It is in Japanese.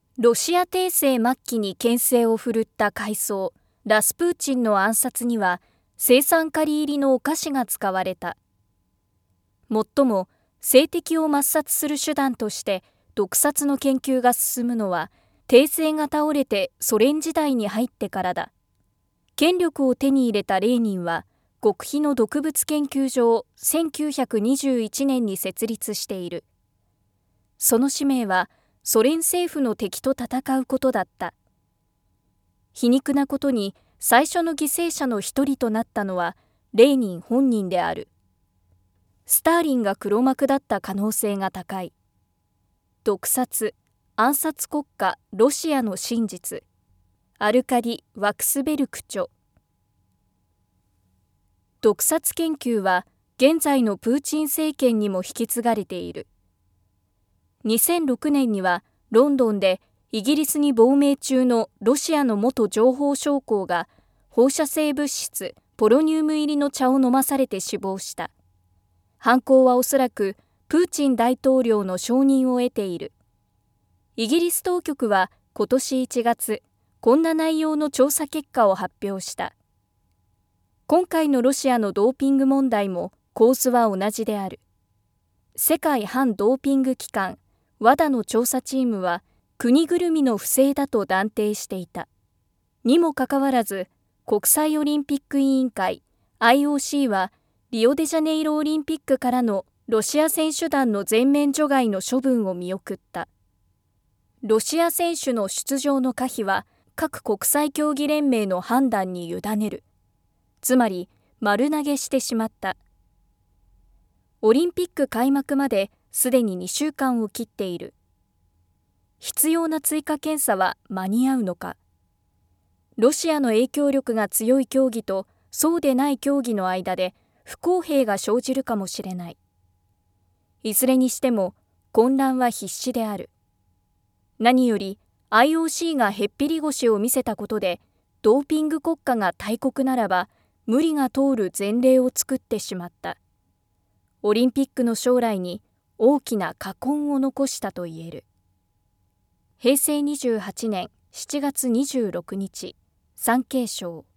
ロシア帝政末期に権勢を振るった階層ラスプーチンの暗殺には青酸カリ入りのお菓子が使われた。もっとも政敵を抹殺する手段として毒殺の研究が進むのは帝政が倒れてソ連時代に入ってからだ。権力を手に入れたレーニンは極秘の毒物研究所を1921年に設立している。その使命はソ連政府の敵と戦うことだった。皮肉なことに最初の犠牲者の一人となったのはレーニン本人である。スターリンが黒幕だった可能性が高い。毒殺、暗殺国家ロシアの真実。アルカディ・ワクスベルク著。毒殺研究は現在のプーチン政権にも引き継がれている。2006年にはロンドンでイギリスに亡命中のロシアの元情報将校が放射性物質ポロニウム入りの茶を飲まされて死亡した。犯行はおそらくプーチン大統領の承認を得ている。イギリス当局は今年1月、こんな内容の調査結果を発表した。今回のロシアのドーピング問題も構図は同じである。世界反ドーピング機関WADAの調査チームは国ぐるみの不正だと断定していた。にもかかわらず、国際オリンピック委員会 IOC はリオデジャネイロオリンピックからのロシア選手団の全面除外の処分を見送った。ロシア選手の出場の可否は各国際競技連盟の判断に委ねる。つまり丸投げしてしまった。オリンピック開幕まですでに2週間を切っている。必要な追加検査は間に合うのか。ロシアの影響力が強い競技とそうでない競技の間で不公平が生じるかもしれない。いずれにしても混乱は必至である。何より IOC がへっぴり腰を見せたことでドーピング国家が大国ならば無理が通る前例を作ってしまった。オリンピックの将来に大きな禍根を残したと言える。平成28年7月26日、産経省。